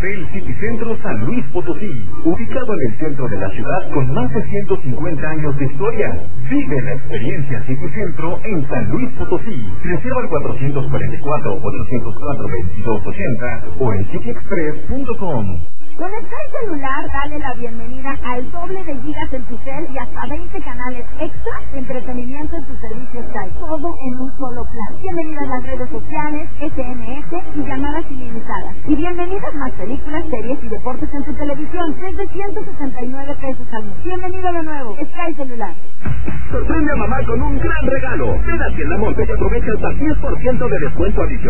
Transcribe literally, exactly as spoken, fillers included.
Hotel City Centro San Luis Potosí, ubicado en el centro de la ciudad con más de ciento cincuenta años de historia. Vive la experiencia City Centro en San Luis Potosí. Reserva al cuatrocientos cuarenta y cuatro, ochocientos cuatro, veintidós ochenta o en city express punto com. Con Sky Celular, dale la bienvenida al doble de gigas en tu cel y hasta veinte canales extra de entretenimiento en tu servicio Sky. Todo en un solo plan. Bienvenida a las redes sociales, S M S y llamadas ilimitadas. Y bienvenidas más películas, series y deportes en tu televisión desde ciento sesenta y nueve pesos al mes. Bienvenido de nuevo, Sky Celular. Sorprende a mamá con un gran regalo. Ven a Tienda Monte y aprovecha hasta diez por ciento de descuento adicional.